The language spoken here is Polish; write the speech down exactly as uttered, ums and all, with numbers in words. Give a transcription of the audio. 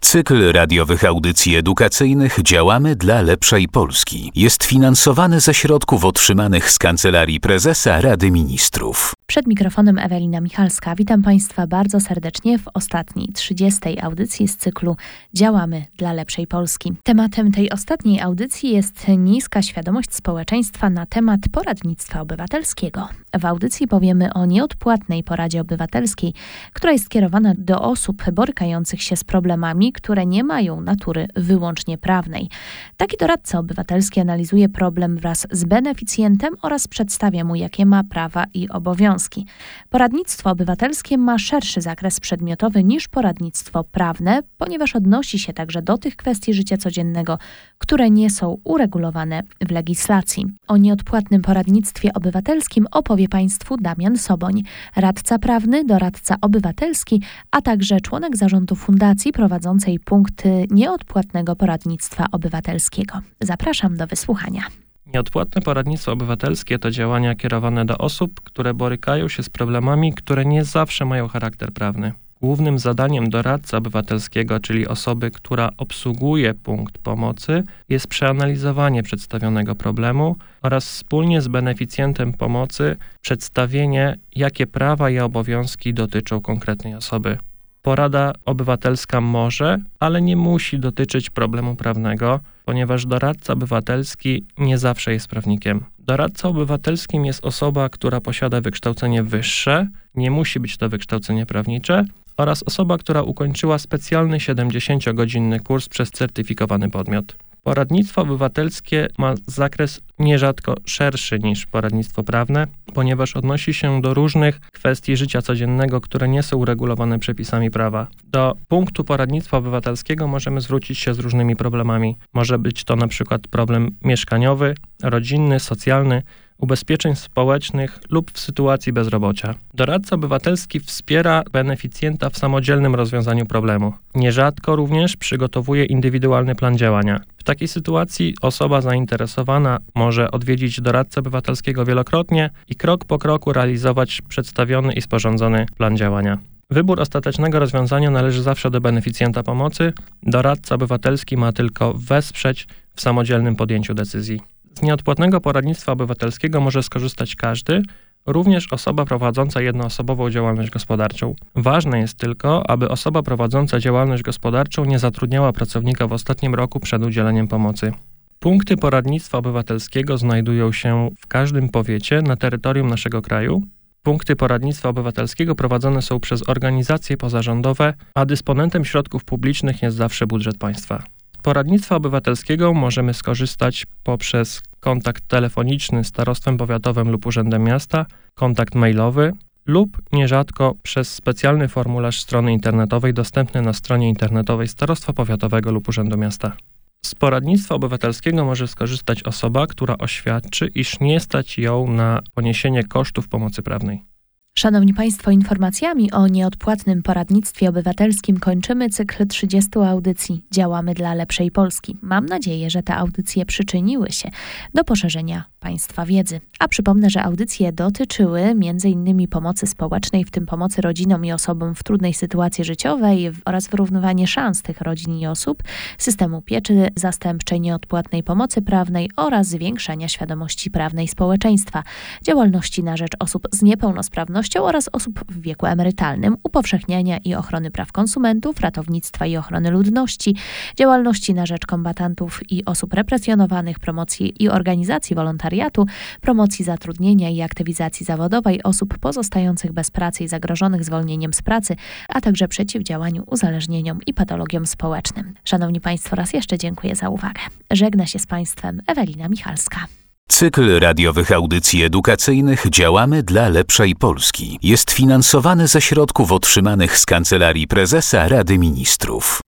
Cykl radiowych audycji edukacyjnych "Działamy dla lepszej Polski" jest finansowany ze środków otrzymanych z Kancelarii Prezesa Rady Ministrów. Przed mikrofonem Ewelina Michalska. Witam Państwa bardzo serdecznie w ostatniej, trzydziestej audycji z cyklu Działamy dla lepszej Polski. Tematem tej ostatniej audycji jest niska świadomość społeczeństwa na temat poradnictwa obywatelskiego. W audycji powiemy o nieodpłatnej poradzie obywatelskiej, która jest skierowana do osób borykających się z problemami, które nie mają natury wyłącznie prawnej. Taki doradca obywatelski analizuje problem wraz z beneficjentem oraz przedstawia mu, jakie ma prawa i obowiązki. Poradnictwo obywatelskie ma szerszy zakres przedmiotowy niż poradnictwo prawne, ponieważ odnosi się także do tych kwestii życia codziennego, które nie są uregulowane w legislacji. O nieodpłatnym poradnictwie obywatelskim opowie Państwu Damian Soboń, radca prawny, doradca obywatelski, a także członek zarządu fundacji prowadzącej punkty nieodpłatnego poradnictwa obywatelskiego. Zapraszam do wysłuchania. Nieodpłatne poradnictwo obywatelskie to działania kierowane do osób, które borykają się z problemami, które nie zawsze mają charakter prawny. Głównym zadaniem doradcy obywatelskiego, czyli osoby, która obsługuje punkt pomocy, jest przeanalizowanie przedstawionego problemu oraz wspólnie z beneficjentem pomocy przedstawienie, jakie prawa i obowiązki dotyczą konkretnej osoby. Porada obywatelska może, ale nie musi dotyczyć problemu prawnego, ponieważ doradca obywatelski nie zawsze jest prawnikiem. Doradcą obywatelskim jest osoba, która posiada wykształcenie wyższe, nie musi być to wykształcenie prawnicze, oraz osoba, która ukończyła specjalny siedemdziesięciogodzinny kurs przez certyfikowany podmiot. Poradnictwo obywatelskie ma zakres nierzadko szerszy niż poradnictwo prawne, ponieważ odnosi się do różnych kwestii życia codziennego, które nie są uregulowane przepisami prawa. Do punktu poradnictwa obywatelskiego możemy zwrócić się z różnymi problemami. Może być to na przykład problem mieszkaniowy, rodzinny, socjalny, ubezpieczeń społecznych lub w sytuacji bezrobocia. Doradca obywatelski wspiera beneficjenta w samodzielnym rozwiązaniu problemu. Nierzadko również przygotowuje indywidualny plan działania. W takiej sytuacji osoba zainteresowana może odwiedzić doradcę obywatelskiego wielokrotnie i krok po kroku realizować przedstawiony i sporządzony plan działania. Wybór ostatecznego rozwiązania należy zawsze do beneficjenta pomocy. Doradca obywatelski ma tylko wesprzeć w samodzielnym podjęciu decyzji. Z nieodpłatnego poradnictwa obywatelskiego może skorzystać każdy, również osoba prowadząca jednoosobową działalność gospodarczą. Ważne jest tylko, aby osoba prowadząca działalność gospodarczą nie zatrudniała pracownika w ostatnim roku przed udzieleniem pomocy. Punkty poradnictwa obywatelskiego znajdują się w każdym powiecie na terytorium naszego kraju. Punkty poradnictwa obywatelskiego prowadzone są przez organizacje pozarządowe, a dysponentem środków publicznych jest zawsze budżet państwa. Z poradnictwa obywatelskiego możemy skorzystać poprzez kontakt telefoniczny z starostwem powiatowym lub urzędem miasta, kontakt mailowy lub nierzadko przez specjalny formularz strony internetowej dostępny na stronie internetowej starostwa powiatowego lub urzędu miasta. Z poradnictwa obywatelskiego może skorzystać osoba, która oświadczy, iż nie stać ją na poniesienie kosztów pomocy prawnej. Szanowni Państwo, informacjami o nieodpłatnym poradnictwie obywatelskim kończymy cykl trzydziestu audycji Działamy dla lepszej Polski. Mam nadzieję, że te audycje przyczyniły się do poszerzenia Państwa wiedzy. A przypomnę, że audycje dotyczyły między innymi pomocy społecznej, w tym pomocy rodzinom i osobom w trudnej sytuacji życiowej oraz wyrównywanie szans tych rodzin i osób, systemu pieczy zastępczej, nieodpłatnej pomocy prawnej oraz zwiększania świadomości prawnej społeczeństwa, działalności na rzecz osób z niepełnosprawnością oraz osób w wieku emerytalnym, upowszechniania i ochrony praw konsumentów, ratownictwa i ochrony ludności, działalności na rzecz kombatantów i osób represjonowanych, promocji i organizacji wolontariatu, promocji zatrudnienia i aktywizacji zawodowej osób pozostających bez pracy i zagrożonych zwolnieniem z pracy, a także przeciwdziałaniu uzależnieniom i patologiom społecznym. Szanowni Państwo, raz jeszcze dziękuję za uwagę. Żegna się z Państwem Ewelina Michalska. Cykl radiowych audycji edukacyjnych "Działamy dla lepszej Polski" jest finansowany ze środków otrzymanych z Kancelarii Prezesa Rady Ministrów.